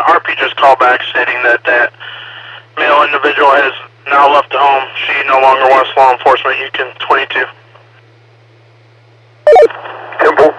RP just called back stating that that male individual has now left the home. She no longer wants law enforcement. You can 22. Temple.